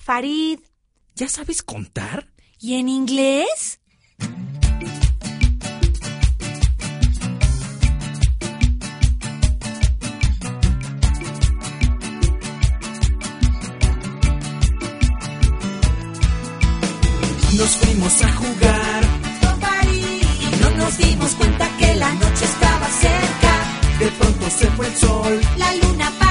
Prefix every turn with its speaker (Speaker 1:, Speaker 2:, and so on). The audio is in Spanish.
Speaker 1: Farid.
Speaker 2: ¿Ya sabes contar?
Speaker 1: ¿Y en inglés?
Speaker 2: Nos fuimos a jugar
Speaker 1: Con Farid.
Speaker 2: y no nos dimos cuenta que la noche estaba cerca. De pronto se fue el sol.
Speaker 1: La luna